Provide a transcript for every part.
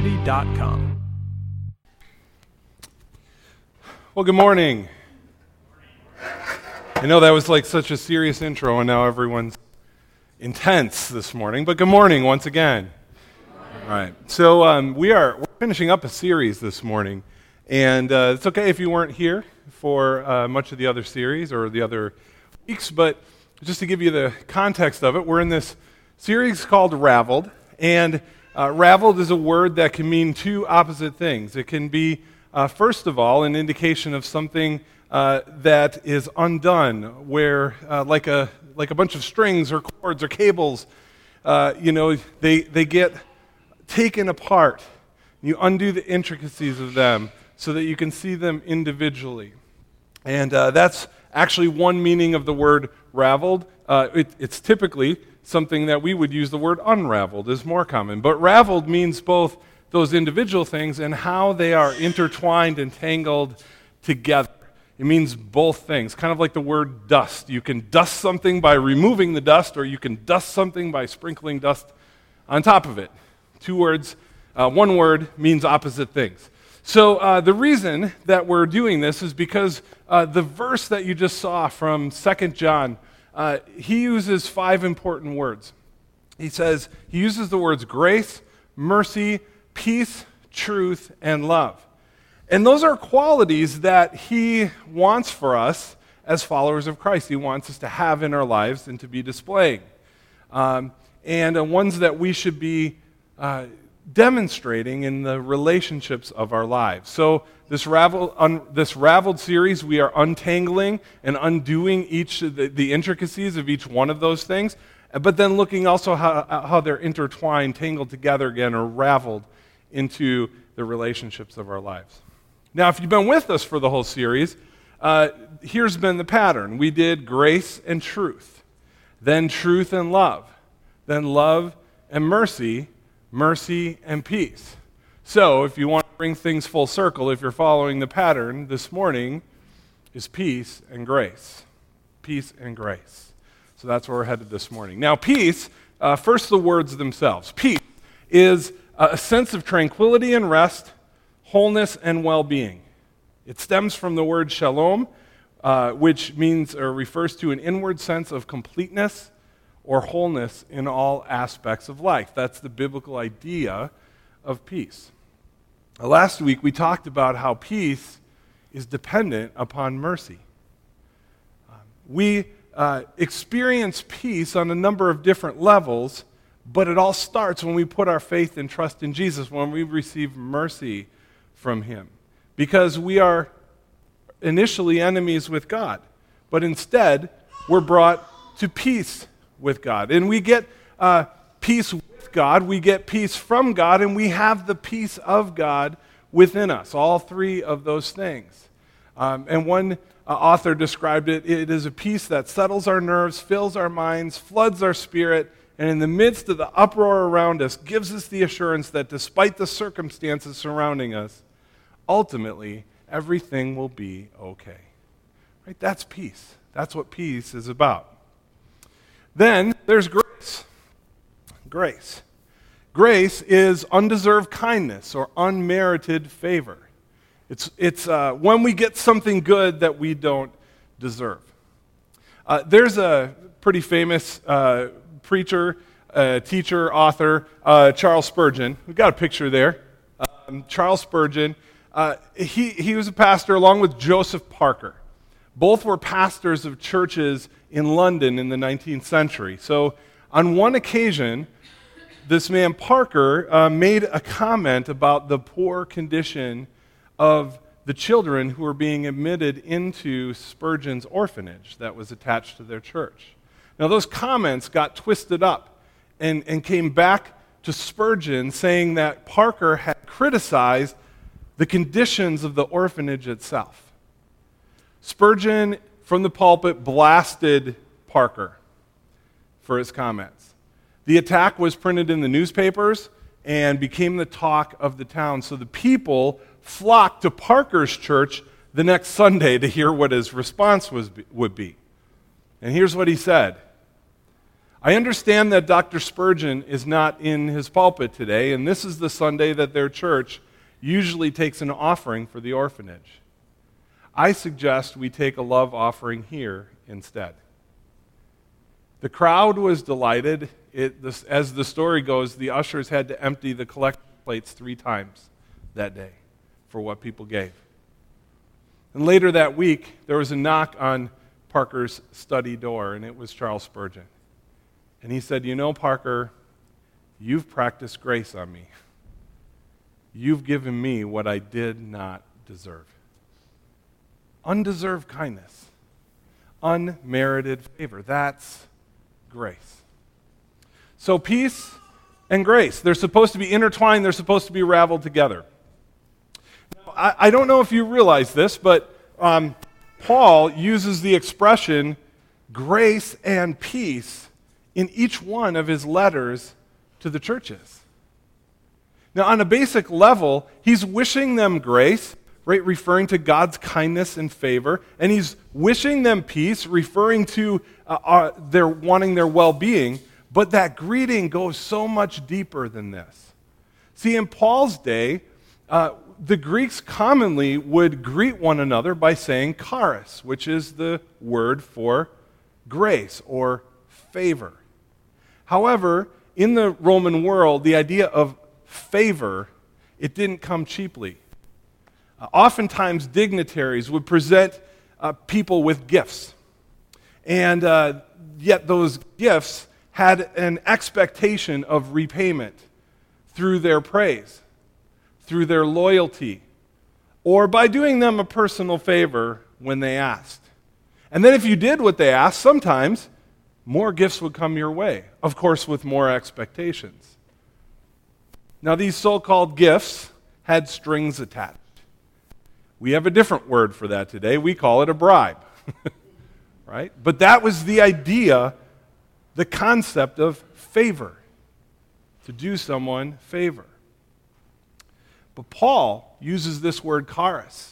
www.biblecity.com. Well, good morning. I know that was like such a serious intro, and now everyone's intense this morning, but good morning once again. All right. So we're finishing up a series this morning, and it's okay if you weren't here for much of the other series or the other weeks, but just to give you the context of it, we're in this series called Raveled, and raveled is a word that can mean two opposite things. It can be, first of all, an indication of something that is undone, where like a bunch of strings or cords or cables, they get taken apart. You undo the intricacies of them so that you can see them individually. And that's actually one meaning of the word raveled. It's typically something that we would use the word unraveled is more common. But raveled means both those individual things and how they are intertwined and tangled together. It means both things, kind of like the word dust. You can dust something by removing the dust, or you can dust something by sprinkling dust on top of it. Two words, one word means opposite things. So the reason that we're doing this is because the verse that you just saw from 2 John, he uses 5 important words. He uses the words grace, mercy, peace, truth, and love. And those are qualities that he wants for us as followers of Christ. He wants us to have in our lives and to be displaying. And ones that we should be demonstrating in the relationships of our lives. So this Raveled series, we are untangling and undoing each of the intricacies of each one of those things, but then looking also how they're intertwined, tangled together again, or raveled into the relationships of our lives. Now, if you've been with us for the whole series, here's been the pattern. We did grace and truth, then truth and love, then love and mercy, mercy and peace. So, if you want to bring things full circle, if you're following the pattern, this morning is peace and grace. Peace and grace. So that's where we're headed this morning. Now, peace, first the words themselves. Peace is a sense of tranquility and rest, wholeness and well-being. It stems from the word shalom, which means or refers to an inward sense of completeness or wholeness in all aspects of life. That's the biblical idea of peace. Last week we talked about how peace is dependent upon mercy. We experience peace on a number of different levels, but it all starts when we put our faith and trust in Jesus, when we receive mercy from him. Because we are initially enemies with God, but instead we're brought to peace with God. And we get peace with God, we get peace from God, and we have the peace of God within us. All three of those things. And one author described it, it is a peace that settles our nerves, fills our minds, floods our spirit, and in the midst of the uproar around us, gives us the assurance that despite the circumstances surrounding us, ultimately, everything will be okay. Right? That's peace. That's what peace is about. Then there's grace. Grace. Grace is undeserved kindness or unmerited favor. It's when we get something good that we don't deserve. There's a pretty famous preacher, teacher, author, Charles Spurgeon. We've got a picture there. Charles Spurgeon. He was a pastor along with Joseph Parker. Both were pastors of churches in London in the 19th century. So on one occasion, this man Parker made a comment about the poor condition of the children who were being admitted into Spurgeon's orphanage that was attached to their church. Now those comments got twisted up and came back to Spurgeon saying that Parker had criticized the conditions of the orphanage itself. Spurgeon, from the pulpit, blasted Parker for his comments. The attack was printed in the newspapers and became the talk of the town. So the people flocked to Parker's church the next Sunday to hear what his response would be. And here's what he said. I understand that Dr. Spurgeon is not in his pulpit today, and this is the Sunday that their church usually takes an offering for the orphanage. I suggest we take a love offering here instead. The crowd was delighted. As the story goes, the ushers had to empty the collection plates 3 times that day for what people gave. And later that week, there was a knock on Parker's study door, and it was Charles Spurgeon. And he said, "You know, Parker, you've practiced grace on me. You've given me what I did not deserve. Undeserved kindness, unmerited favor. That's grace." So peace and grace, they're supposed to be intertwined, they're supposed to be raveled together. Now, I don't know if you realize this, but Paul uses the expression grace and peace in each one of his letters to the churches. Now, on a basic level, he's wishing them grace, right, referring to God's kindness and favor, and he's wishing them peace, referring to their wanting their well-being, but that greeting goes so much deeper than this. See, in Paul's day, the Greeks commonly would greet one another by saying charis, which is the word for grace or favor. However, in the Roman world, the idea of favor, it didn't come cheaply. Oftentimes, dignitaries would present people with gifts, and yet those gifts had an expectation of repayment through their praise, through their loyalty, or by doing them a personal favor when they asked. And then if you did what they asked, sometimes more gifts would come your way, of course with more expectations. Now these so-called gifts had strings attached. We have a different word for that today. We call it a bribe, right? But that was the idea, the concept of favor, to do someone favor. But Paul uses this word charis,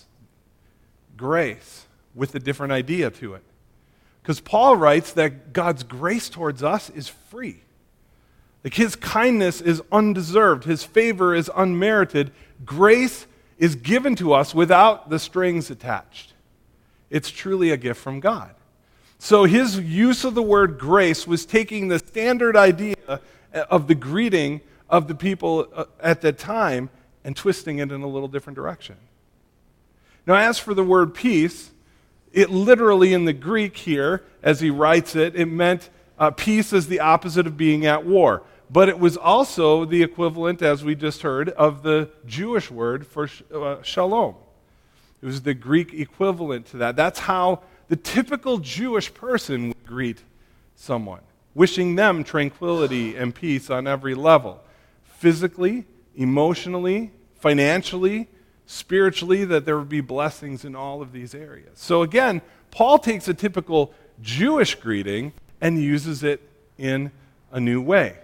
grace, with a different idea to it. Because Paul writes that God's grace towards us is free. Like his kindness is undeserved. His favor is unmerited. Grace is given to us without the strings attached. It's truly a gift from God. So his use of the word grace was taking the standard idea of the greeting of the people at that time and twisting it in a little different direction. Now, as for the word peace, it literally in the Greek here, as he writes it, it meant peace is the opposite of being at war. But it was also the equivalent, as we just heard, of the Jewish word for shalom. It was the Greek equivalent to that. That's how the typical Jewish person would greet someone, wishing them tranquility and peace on every level. Physically, emotionally, financially, spiritually, that there would be blessings in all of these areas. So again, Paul takes a typical Jewish greeting and uses it in a new way.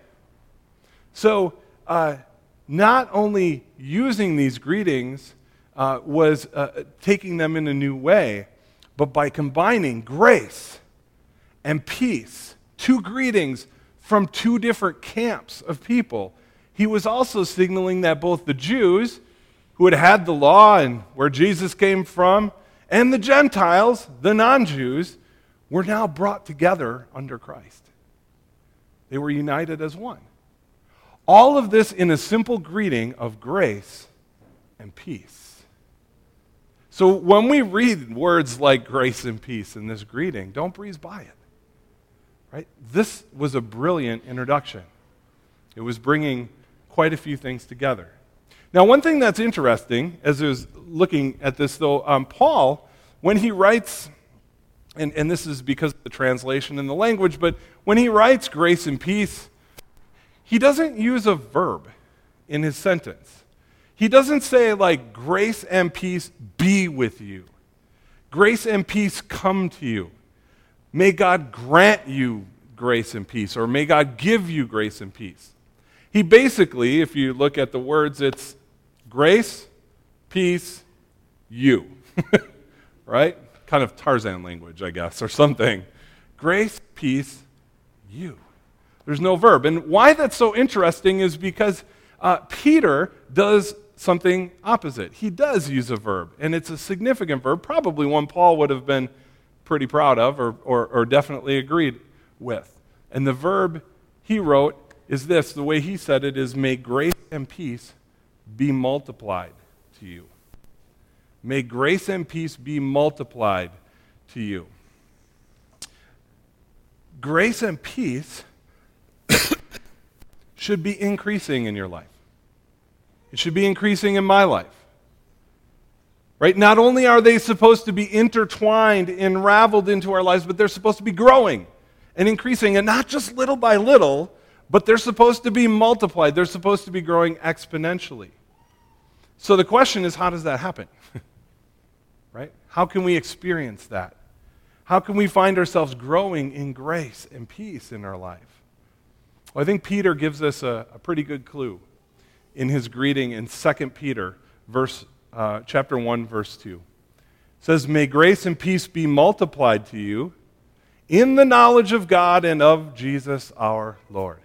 So not only using these greetings was taking them in a new way, but by combining grace and peace, 2 greetings from 2 different camps of people, he was also signaling that both the Jews, who had had the law and where Jesus came from, and the Gentiles, the non-Jews, were now brought together under Christ. They were united as one. All of this in a simple greeting of grace and peace. So when we read words like grace and peace in this greeting, don't breeze by it. Right? This was a brilliant introduction. It was bringing quite a few things together. Now, one thing that's interesting, as I was looking at this, though, Paul, when he writes, and this is because of the translation and the language, but when he writes grace and peace, he doesn't use a verb in his sentence. He doesn't say, like, grace and peace be with you. Grace and peace come to you. May God grant you grace and peace, or may God give you grace and peace. He basically, if you look at the words, it's grace, peace, you. Right? Kind of Tarzan language, I guess, or something. Grace, peace, you. There's no verb. And why that's so interesting is because Peter does something opposite. He does use a verb, and it's a significant verb, probably one Paul would have been pretty proud of or definitely agreed with. And the verb he wrote is this. The way he said it is, may grace and peace be multiplied to you. May grace and peace be multiplied to you. Grace and peace should be increasing in your life. It should be increasing in my life. Right? Not only are they supposed to be intertwined, unraveled into our lives, but they're supposed to be growing and increasing, and not just little by little, but they're supposed to be multiplied. They're supposed to be growing exponentially. So the question is, how does that happen? Right? How can we experience that? How can we find ourselves growing in grace and peace in our life? Well, I think Peter gives us a pretty good clue in his greeting in 2 Peter, chapter 1, verse 2. It says, may grace and peace be multiplied to you in the knowledge of God and of Jesus our Lord.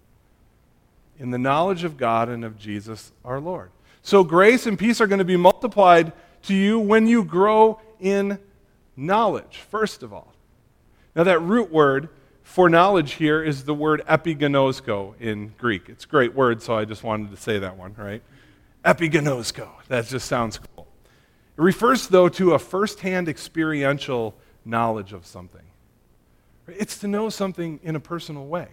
In the knowledge of God and of Jesus our Lord. So grace and peace are going to be multiplied to you when you grow in knowledge, first of all. Now that root word for knowledge here is the word epigenosko in Greek. It's a great word, so I just wanted to say that one, right? Epigenosko. That just sounds cool. It refers, though, to a first-hand experiential knowledge of something. It's to know something in a personal way.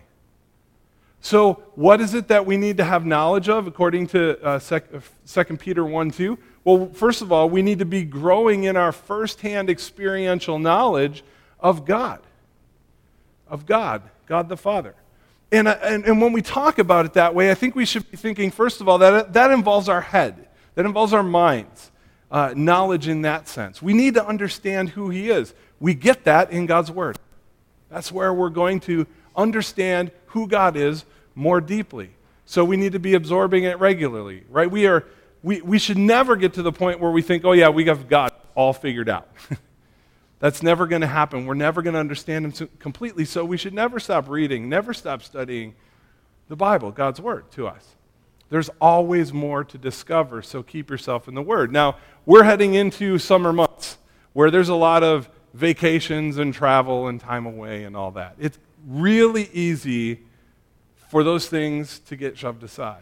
So what is it that we need to have knowledge of according to 2 Peter 1:2? Well, first of all, we need to be growing in our first-hand experiential knowledge of God. Of God the Father. And when we talk about it that way, I think we should be thinking, first of all, that involves our head. That involves our minds. Knowledge in that sense. We need to understand who He is. We get that in God's Word. That's where we're going to understand who God is more deeply. So we need to be absorbing it regularly, right? We should never get to the point where we think, oh yeah, we have God all figured out. That's never going to happen. We're never going to understand Him completely, so we should never stop reading, never stop studying the Bible, God's Word, to us. There's always more to discover, so keep yourself in the Word. Now, we're heading into summer months where there's a lot of vacations and travel and time away and all that. It's really easy for those things to get shoved aside.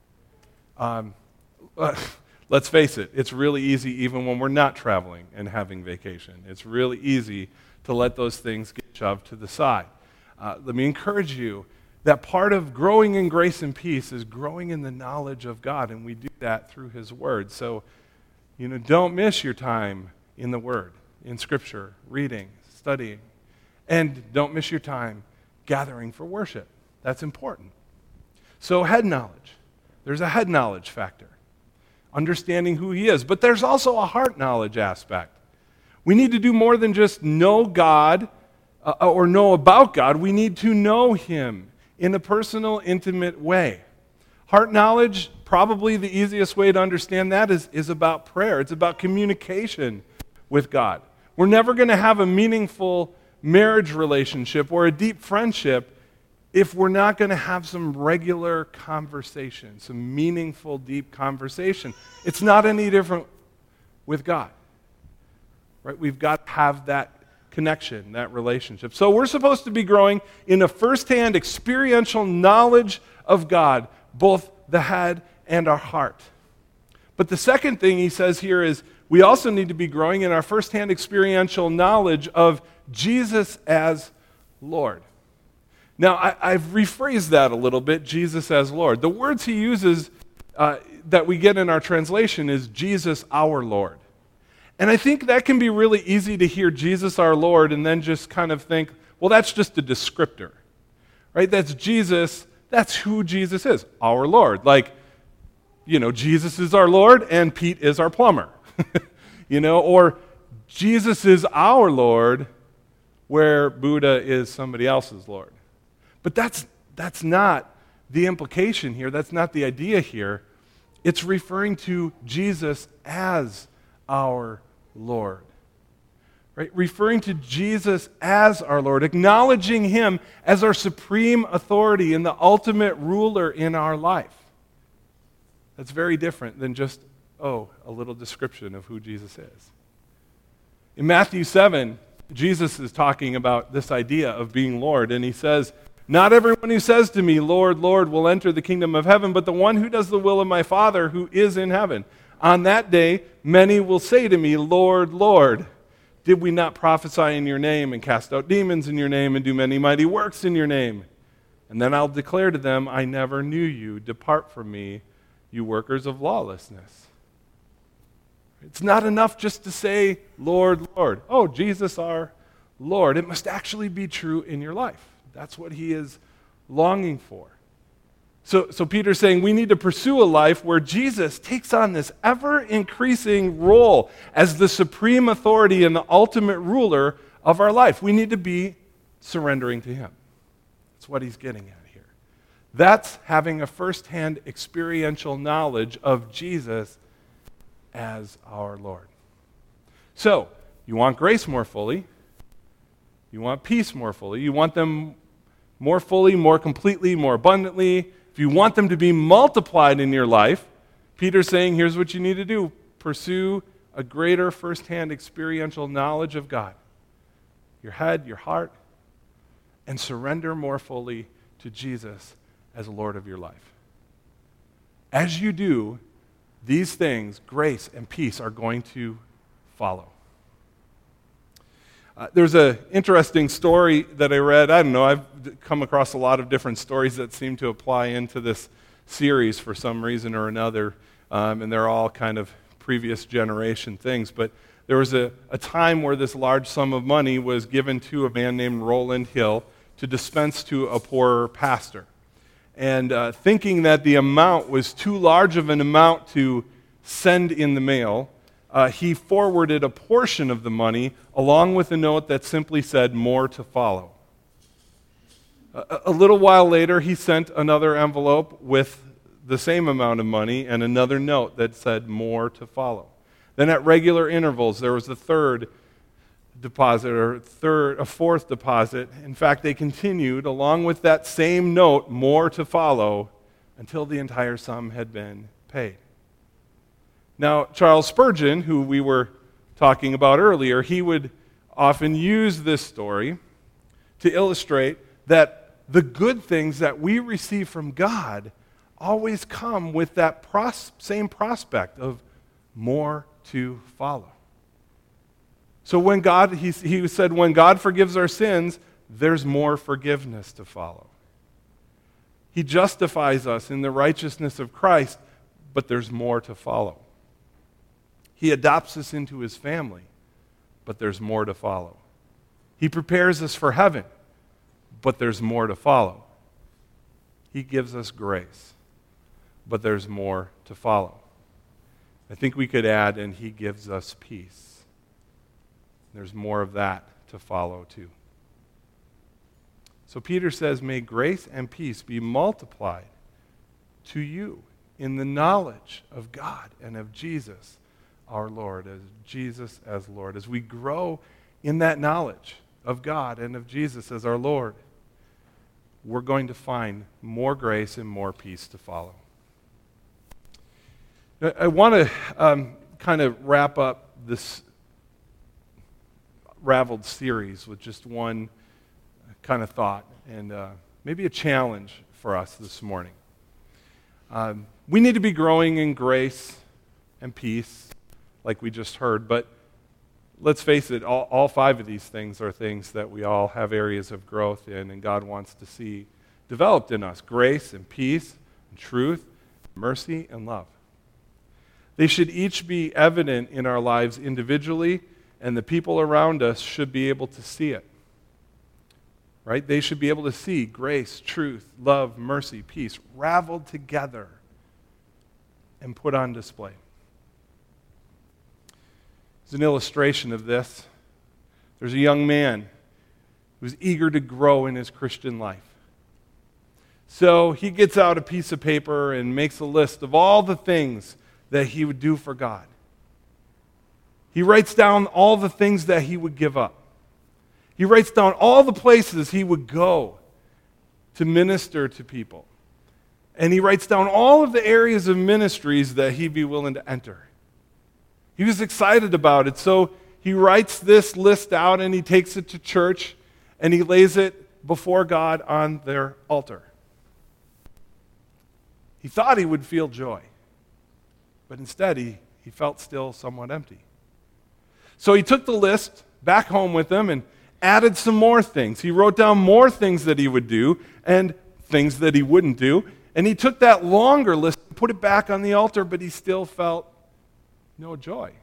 Let's face it, it's really easy even when we're not traveling and having vacation. It's really easy to let those things get shoved to the side. Let me encourage you that part of growing in grace and peace is growing in the knowledge of God, and we do that through His Word. So, don't miss your time in the Word, in Scripture, reading, studying. And don't miss your time gathering for worship. That's important. So head knowledge. There's a head knowledge factor. Understanding who He is. But there's also a heart knowledge aspect. We need to do more than just know God or know about God. We need to know Him in a personal, intimate way. Heart knowledge, probably the easiest way to understand that is about prayer. It's about communication with God. We're never going to have a meaningful marriage relationship or a deep friendship if we're not going to have some regular conversation, some meaningful, deep conversation. It's not any different with God. Right? We've got to have that connection, that relationship. So we're supposed to be growing in a first-hand experiential knowledge of God, both the head and our heart. But the second thing he says here is we also need to be growing in our first-hand experiential knowledge of Jesus as Lord. Now, I've rephrased that a little bit, Jesus as Lord. The words he uses that we get in our translation is Jesus our Lord. And I think that can be really easy to hear Jesus our Lord and then just kind of think, well, that's just a descriptor, right? That's Jesus, that's who Jesus is, our Lord. Like, Jesus is our Lord and Pete is our plumber, or Jesus is our Lord where Buddha is somebody else's Lord. But that's not the implication here. That's not the idea here. It's referring to Jesus as our Lord. right? Referring to Jesus as our Lord, acknowledging him as our supreme authority and the ultimate ruler in our life. That's very different than just, a little description of who Jesus is. In Matthew 7, Jesus is talking about this idea of being Lord, and he says, "Not everyone who says to me, 'Lord, Lord,' will enter the kingdom of heaven, but the one who does the will of my Father who is in heaven. On that day, many will say to me, 'Lord, Lord, did we not prophesy in your name and cast out demons in your name and do many mighty works in your name?' And then I'll declare to them, 'I never knew you. Depart from me, you workers of lawlessness.'" It's not enough just to say, "Lord, Lord." Oh, Jesus our Lord. It must actually be true in your life. That's what he is longing for. So Peter's saying we need to pursue a life where Jesus takes on this ever-increasing role as the supreme authority and the ultimate ruler of our life. We need to be surrendering to him. That's what he's getting at here. That's having a firsthand experiential knowledge of Jesus as our Lord. So, you want grace more fully. You want peace more fully. You want them more fully, more completely, more abundantly. If you want them to be multiplied in your life, Peter's saying, here's what you need to do. Pursue a greater firsthand experiential knowledge of God, your head, your heart, and surrender more fully to Jesus as Lord of your life. As you do, these things, grace and peace, are going to follow. There's an interesting story that I read. I don't know, I've come across a lot of different stories that seem to apply into this series for some reason or another, and they're all kind of previous generation things. But there was a time where this large sum of money was given to a man named Roland Hill to dispense to a poor pastor. And thinking that the amount was too large of an amount to send in the mail, he forwarded a portion of the money along with a note that simply said, "More to follow." A little while later, he sent another envelope with the same amount of money and another note that said, "More to follow." Then at regular intervals, there was a third deposit or a fourth deposit. In fact, they continued along with that same note, "More to follow," until the entire sum had been paid. Now, Charles Spurgeon, who we were talking about earlier, he would often use this story to illustrate that the good things that we receive from God always come with that same prospect of more to follow. So when God, he said, when God forgives our sins, there's more forgiveness to follow. He justifies us in the righteousness of Christ, but there's more to follow. He adopts us into his family, but there's more to follow. He prepares us for heaven, but there's more to follow. He gives us grace, but there's more to follow. I think we could add, and he gives us peace. There's more of that to follow too. So Peter says, may grace and peace be multiplied to you in the knowledge of God and of Jesus, our Lord, as Jesus as Lord. As we grow in that knowledge of God and of Jesus as our Lord, we're going to find more grace and more peace to follow. I want to kind of wrap up this Raveled series with just one kind of thought and maybe a challenge for us this morning. We need to be growing in grace and peace, like we just heard, but let's face it, all five of these things are things that we all have areas of growth in, and God wants to see developed in us: grace and peace, and truth, mercy, and love. They should each be evident in our lives individually, and the people around us should be able to see it. Right? They should be able to see grace, truth, love, mercy, peace, raveled together and put on display. As an illustration of this, there's a young man who's eager to grow in his Christian life. So he gets out a piece of paper and makes a list of all the things that he would do for God. He writes down all the things that he would give up. He writes down all the places he would go to minister to people. And he writes down all of the areas of ministries that he'd be willing to enter. He was excited about it, so he writes this list out and he takes it to church and he lays it before God on their altar. He thought he would feel joy, but instead he felt still somewhat empty. So he took the list back home with him and added some more things. He wrote down more things that he would do and things that he wouldn't do. And he took that longer list and put it back on the altar, but he still felt no joy.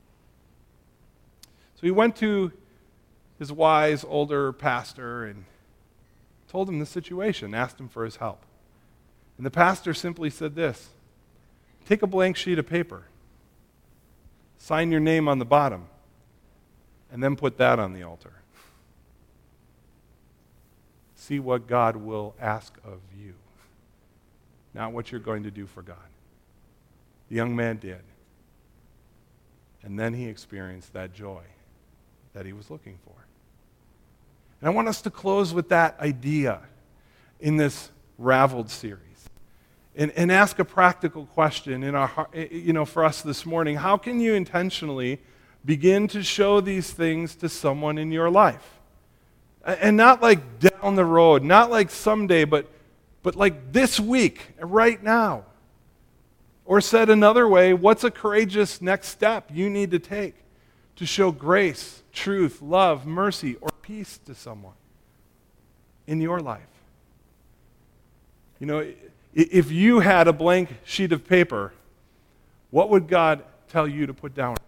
So he went to his wise older pastor and told him the situation, asked him for his help. And the pastor simply said this: take a blank sheet of paper, sign your name on the bottom, and then put that on the altar. See what God will ask of you, not what you're going to do for God. The young man did. And then he experienced that joy that he was looking for. And I want us to close with that idea in this Raveled series. And ask a practical question in our heart, for us this morning. How can you intentionally begin to show these things to someone in your life? And not like down the road, not like someday, but like this week, right now. Or said another way, what's a courageous next step you need to take to show grace, truth, love, mercy, or peace to someone in your life? If you had a blank sheet of paper, what would God tell you to put down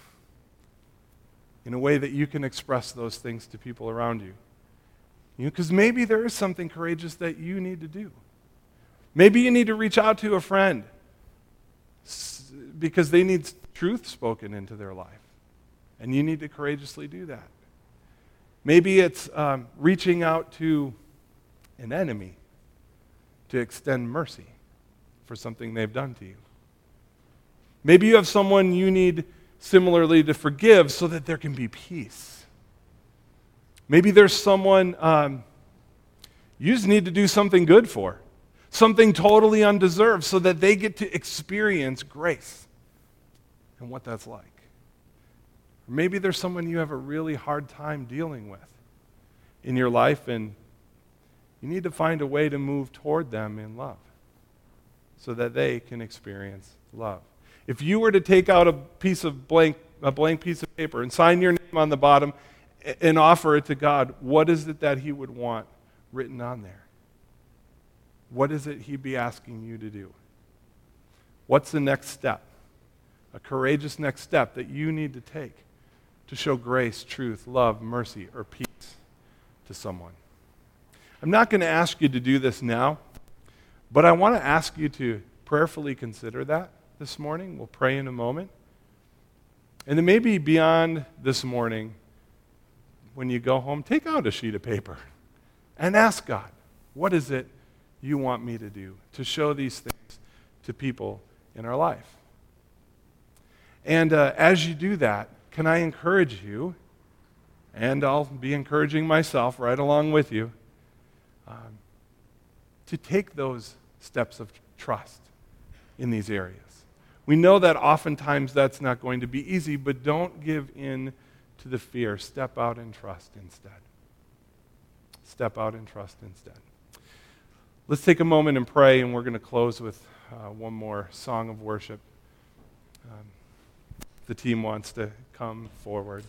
in a way that you can express those things to people around you? Because maybe there is something courageous that you need to do. Maybe you need to reach out to a friend because they need truth spoken into their life, and you need to courageously do that. Maybe it's reaching out to an enemy to extend mercy for something they've done to you. Maybe you have someone you need similarly to forgive so that there can be peace. Maybe there's someone you just need to do something good for, something totally undeserved, so that they get to experience grace and what that's like. Or maybe there's someone you have a really hard time dealing with in your life, and you need to find a way to move toward them in love so that they can experience love. If you were to take out a blank piece of paper and sign your name on the bottom and offer it to God, what is it that he would want written on there? What is it he'd be asking you to do? What's the next step? A courageous next step that you need to take to show grace, truth, love, mercy, or peace to someone. I'm not going to ask you to do this now, but I want to ask you to prayerfully consider that this morning. We'll pray in a moment. And then maybe beyond this morning, when you go home, take out a sheet of paper and ask God, what is it you want me to do to show these things to people in our life? And as you do that, can I encourage you, and I'll be encouraging myself right along with you, to take those steps of trust in these areas. We know that oftentimes that's not going to be easy, but don't give in to the fear. Step out and trust instead. Step out and trust instead. Let's take a moment and pray, and we're going to close with one more song of worship. The team wants to come forward.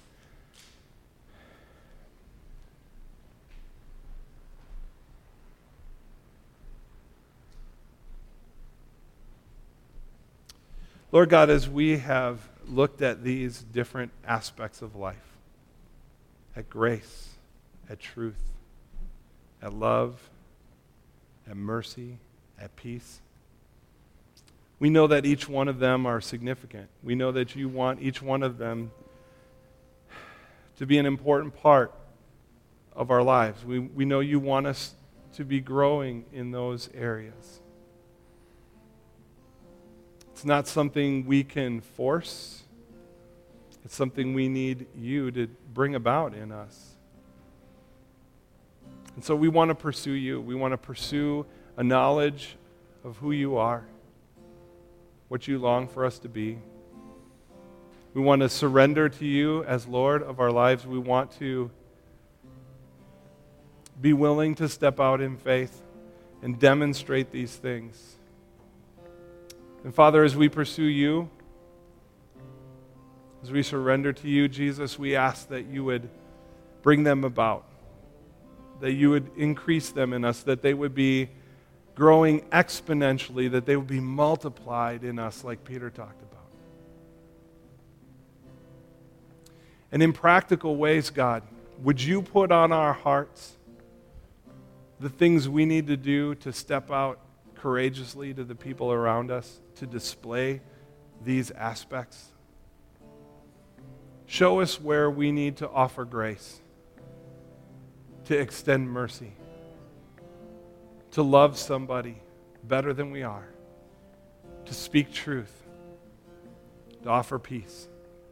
Lord God, as we have looked at these different aspects of life, at grace, at truth, at love, at mercy, at peace, we know that each one of them are significant. We know that you want each one of them to be an important part of our lives. We know you want us to be growing in those areas. It's not something we can force. It's something we need you to bring about in us. And so we want to pursue you. We want to pursue a knowledge of who you are, what you long for us to be. We want to surrender to you as Lord of our lives. We want to be willing to step out in faith and demonstrate these things. And Father, as we pursue you, as we surrender to you, Jesus, we ask that you would bring them about, that you would increase them in us, that they would be growing exponentially, that they would be multiplied in us like Peter talked about. And in practical ways, God, would you put on our hearts the things we need to do to step out courageously to the people around us, to display these aspects? Show us where we need to offer grace, to extend mercy, to love somebody better than we are, to speak truth, to offer peace.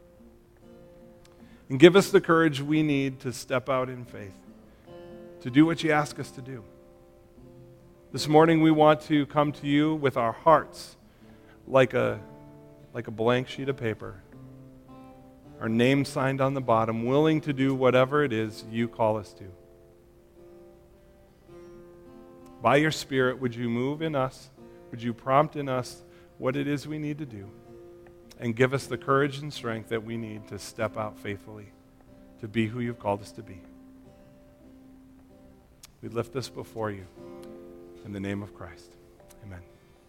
And give us the courage we need to step out in faith, to do what you ask us to do. This morning we want to come to you with our hearts like a blank sheet of paper, our name signed on the bottom, willing to do whatever it is you call us to. By your Spirit, would you move in us? Would you prompt in us what it is we need to do? And give us the courage and strength that we need to step out faithfully, to be who you've called us to be. We lift this before you in the name of Christ. Amen.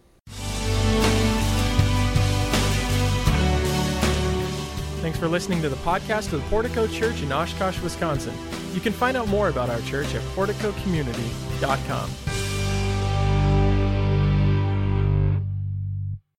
Thanks for listening to the podcast of the Portico Church in Oshkosh, Wisconsin. You can find out more about our church at porticocommunity.com.